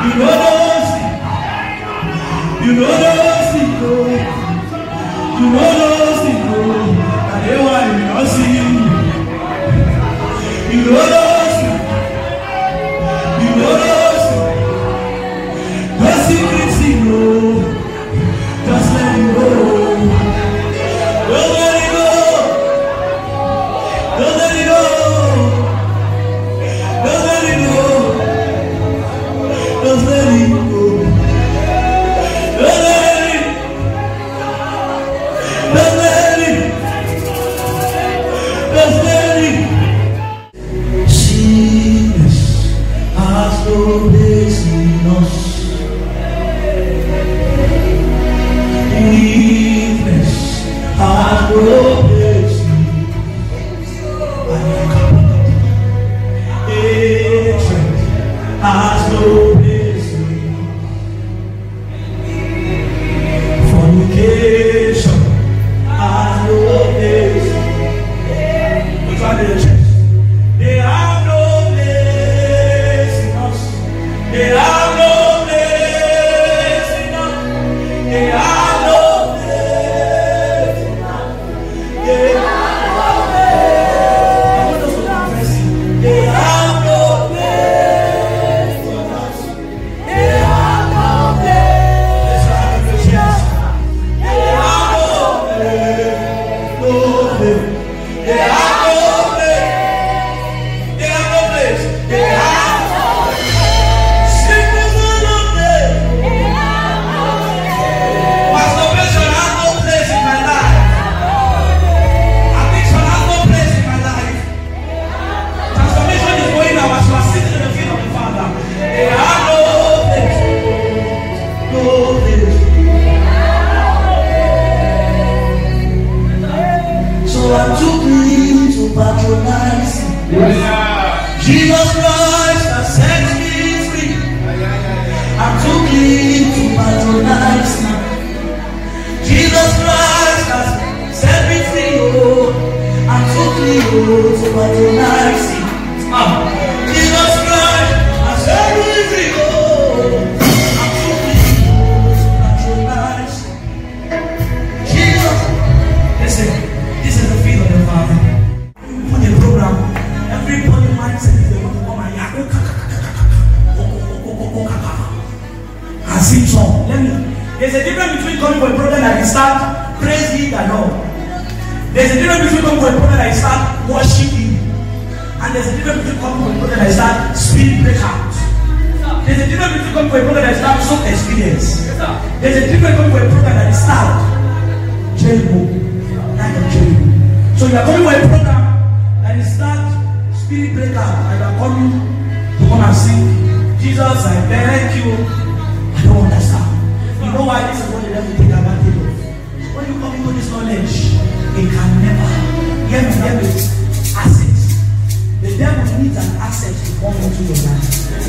You know those things. You know those things. You know those things. And they want to not see you. You know those things. You know those things. No secrets you know. Just let it go. Don't let it go. Don't let it go. Don't let it go. Don't let it go. Don't let it. Don't let it. Don't let it. Sickness has no place in us. Weakness has no place in us. Hatred has no place in us. Fornication has no place. Which one did they check? They have no place in us. They have no place in us. They have no place in us. They have no place. I want us to confess it. They have no place in us. They have no place. Let's have a chance. They have no place. No place. They have no place. They have no place. They have no place. Sickness has no place. Masturbation has no place in my life. Addiction has no place in my life. Transformation is going now as you are sitting in the feet of the Father. They have no place. No place. So I'm too clean to patronize him. Jesus Christ has set me free. I'm too clean to patronize him. Jesus Christ has set me free. Oh, I'm too clean to patronize him. Jesus Christ has set me free. Oh, I'm too clean to patronize him. Jesus, listen, this is the feel of the Father. On the program, everybody mindset is they want to come and yak. And sing song. There's a difference between coming for a program that you start praising the Lord. There's a difference between coming for a program that you start worshiping. And there's a difference between coming for a program that you start spirit breakout. There's a difference between coming for a program that you start soul experience. There's a difference coming for a program that you start Jericho. Kind of Jericho. So you are coming for a program that you start spirit breakout. And you are coming to come and sing. Jesus, I thank you. I don't understand. You know why this is what the devil take advantage of? When you come into this knowledge, it can never get access. The devil needs an access to come into your life.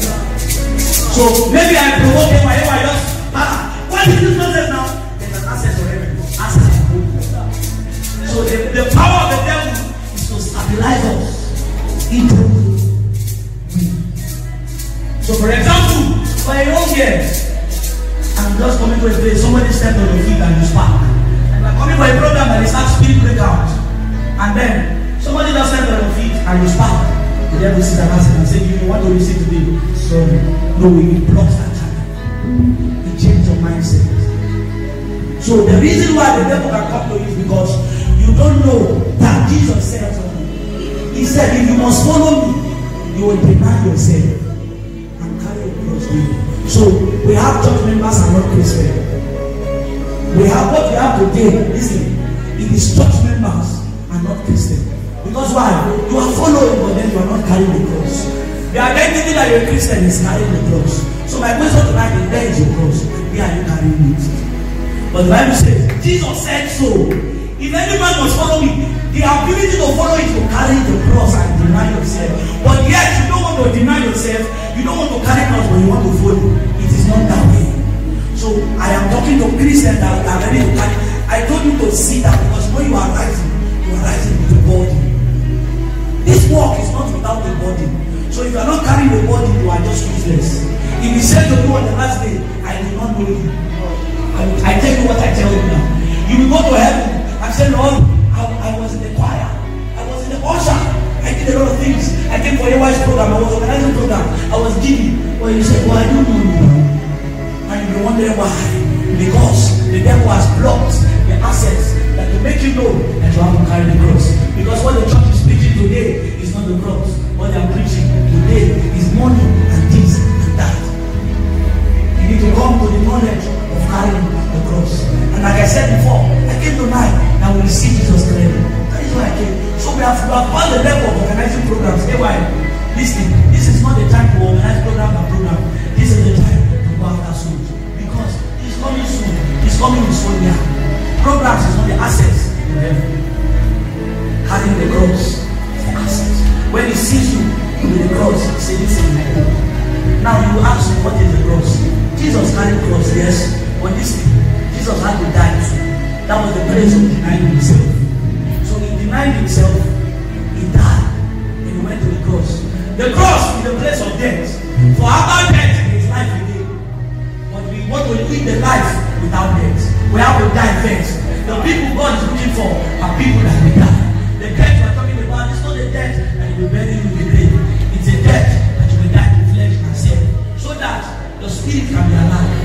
So maybe I provoke him whenever I just why is this nonsense now? There's an access already. Access to go. So the power of the devil is to stabilize us into me. So for example, for a young girl, I'm just coming to a place, somebody stepped on your feet and you spark. And I'm coming for a program that is not spirit breakout. And then somebody just stepped on your feet and you spark. The devil sees an answer and says, you want to receive today? So no, we block that channel. He changed your mindset. So the reason why the devil can come to you is because you don't know that Jesus said to you. He said, if you must follow me, you will deny yourself and carry a cross with you. So we have church members and not Christians. We have what we have today. Listen, it is church members and not Christians. Because why? You are following, but then you are not carrying the cross. The identity that you're a Christian is carrying the cross. So my question tonight is, where is your cross? Where are you carrying it? But the Bible says, Jesus said so. If any man must follow me, the ability to follow is to carry the cross and deny yourself. But yet you don't want to deny yourself. You don't want to carry cross, but you want to follow. It is not that way. So I am talking to Christians that are ready to carry. I told you to see that because when you are rising with the body. This walk is not without the body. So if you are not carrying the body, you are just useless. If he said to you on the last day, I will not know you. I tell you what I tell you now. You will go to heaven and say, Lord, I was in the choir. I was in the usher. I did a lot of things. I came for a wise program. I was organizing program. I was giving. Well, you said, well, I don't know you. And you'll be wondering why. Because the devil has blocked the access that will make you know that you have to carry the cross. Because what the church is preaching today is not the cross. What they are preaching today is money and this and that. You need to come to the knowledge of carrying the cross. And like I said before, I came tonight and we will see Jesus clearly. That is why I came. So we have found the level of organizing programs. Hey, why? Listen, this is not the time to organize program and program. This is the time to go after souls. Because it's coming soon. It's coming in Sonia. Programs is not the assets to heaven. Carrying the cross is the assets. When he sees you with the cross, he says, this is my God. Now you ask him, what is the cross? Jesus carried the cross, yes. But this thing, Jesus had to die too. That was the place of denying himself. So he denied himself, he died, and he went to the cross. The cross is the place of death. For after death, there is life again. But we want to live the life without death. We have to die first. The people God is looking for are people that will die. The death we are talking about is not a death that you will bury in the grave. It's a death that you will die in flesh and self, so that the spirit can be alive.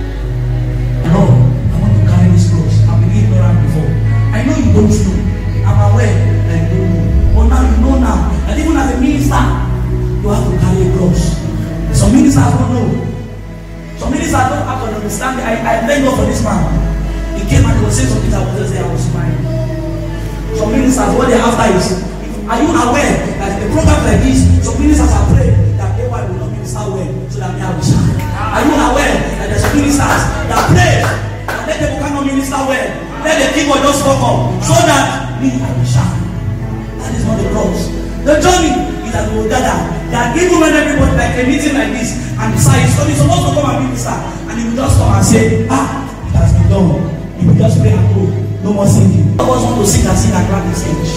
Lord, I want to carry this cross. I've been ignorant before. I know you don't know. I'm aware that you don't know. But now you know now. And even as a minister, you have to carry a cross. Some ministers don't know. Some ministers don't have to understand. I thank God for this man. He came and he was saying something that was just there. I was smiling. Some ministers, what they're after is, are you aware that in a program like this, some ministers are praying that AY will not minister well so that they will shine? Are you aware that there's ministers that pray that let them cannot minister well? Let the keyboard just fuck up so that me I will shine. That is not the cross. The journey is that we will gather. That even when everybody like a meeting like this and decides, so he's supposed to come and minister, and he will just come and say, it has been done. He will just pray and go. No more singing. I always want to sing and sing and grab the stage.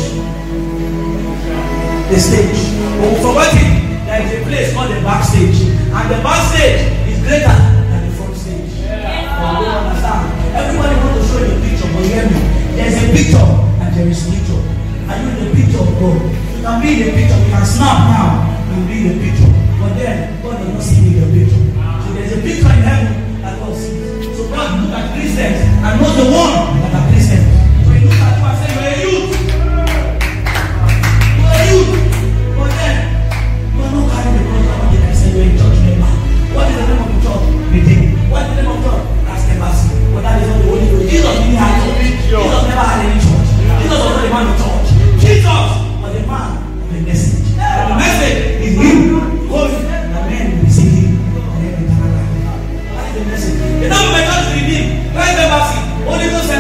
The stage. But we forgot it. There is a place called the backstage. And the backstage is greater than the front stage. You don't understand. Everybody wants to show you a picture, but hear me. There is a picture and there is picture. Are you in the picture of God? You can be in the picture. You can snap now and be in the picture. But then God does not see me in the picture. So there is a picture in heaven that God sees. So God look at Christians and not the one that are Christians. So he looks at you and says, you're a youth. You're a youth. But then, you are not carrying the cross. I want you to say you're a church member. What is the name of the church? Redeem. What is the name of the church? That's never seen. But that is not the Holy Ghost. Jesus didn't have church. Jesus never had any church. Jesus was not the man of church. Jesus was the man of the message. And the message is him. Going, the men will see him. And then eternal life. That is the message. The number of my church is redeemed. Christ never seen. Holy Ghost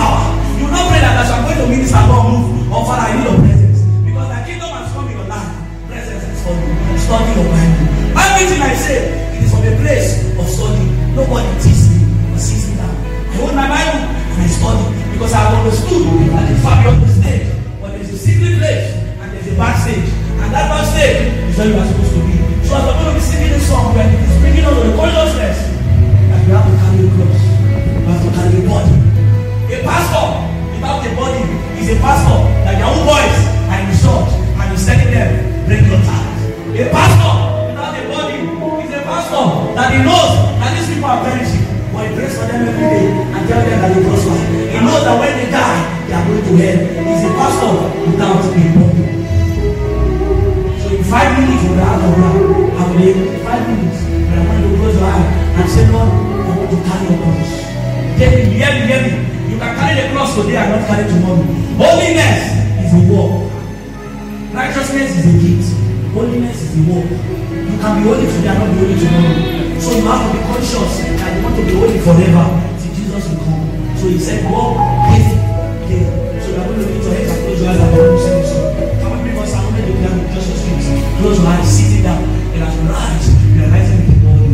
power. You will not pray that as I'm going to minister, God move. Oh Father, I need your presence. Because the kingdom has come in your life. Presence is for you. Study your Bible. Everything I say, it is from a place of study. Nobody teaches me or sees me down. I hold my Bible and I study. Because I have understood that it's far beyond the stage. But there's a secret place and there's a backstage. And that backstage is where you are supposed to be. So as I'm going to be singing this song, when it is bringing us to the consciousness that we have to carry a cross. We have to carry a body. A pastor without a body is a pastor that their own boys are in the church and he's telling them, bring your tithe. A pastor without a body is a pastor that he knows that these people are perishing, but he prays for them every day and tell them that they prosper. He knows that when they die, they are going to hell. He's a pastor without a body. So in 5 minutes, we'll have a round. I will make 5 minutes. But I want you to close your eye and say, Lord, I want to carry your cross. Hear me. You can carry the cross today and not carry tomorrow. Holiness is a work. Righteousness is a gift. Holiness is a work. You can be holy today and not be holy tomorrow. So you have to be conscious that you want to be holy forever till Jesus will come. So he said, walk faith day. So you are going to lift your heads and close your eyes and begin to sing this song. Come on, because I'm going to declare with just your streets. Close your eyes, sit it down, and as you rise, you are rising with the body.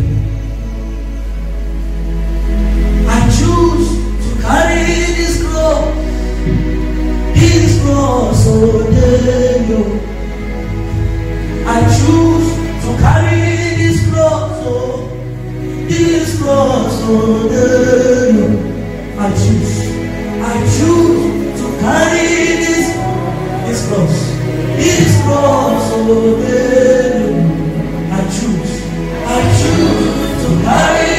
I choose to carry this cross, oh Daniel. I choose to carry this cross, oh Daniel. I choose to carry this cross, oh Daniel. I choose to carry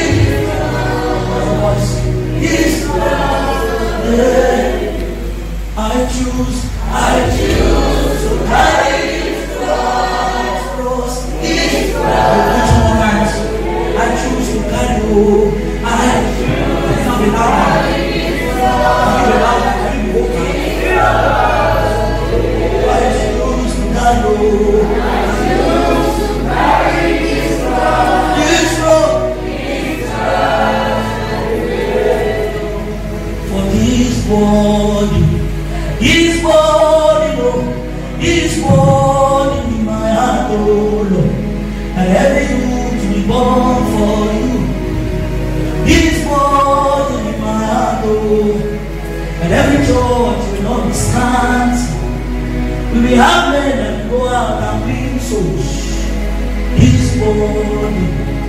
this cross. I choose to carry this cross. I choose to carry. His body in my heart, oh Lord, and every youth will be born for you. His body in my heart, oh, and every church will not be scant. We will have men and go out and bring souls. His body,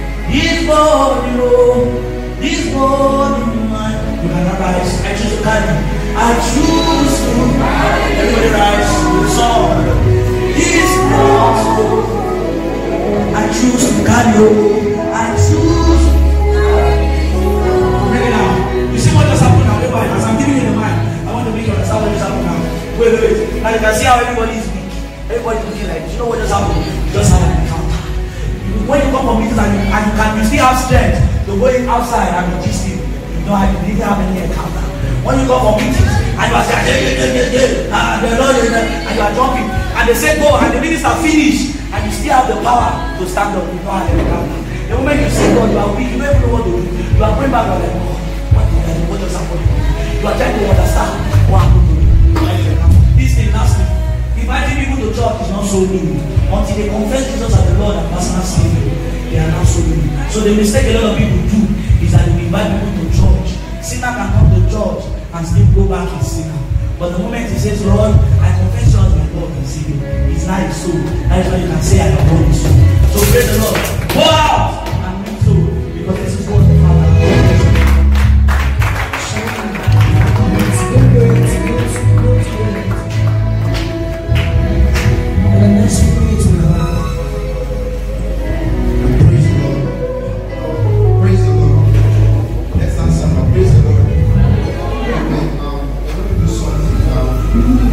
oh, his body in my heart. You can rise. I choose to carry. I choose to carry. Everybody rise with song. His cross. I choose to carry. I choose. Bring it out. You see what just happened now? As I'm giving you the mic, I want to make you understand what just happened now. Wait. Now you can see how everybody is weak. Everybody's looking like, you know what just happened? You just have an encounter. When you come from meetings and you still have strength to go outside and be gisting, you know, you didn't have any encounter. When you come from meetings and you are saying, and you are jumping, and they say go, and the minister finish, and you still have the power to stand up, you know, and encounter. The moment you say God, you are weak, you don't even know what to do. You are going back, you are like, oh, what just happened? You are trying to understand what happened to me. This thing last week. Inviting people to church is not so new. Until they confess Jesus as the Lord and personal Savior, they are not so new. So the mistake a lot of people do is that they invite people to church. Sinner can come to church and still go back in sinner. But the moment he says, Lord, I confess you as my Lord and Savior, it's not his soul. That is why you can say, I am born his soul. So praise the Lord. Go out and be so, because this is what the Father wants. Praise the Lord. I'm going to do something.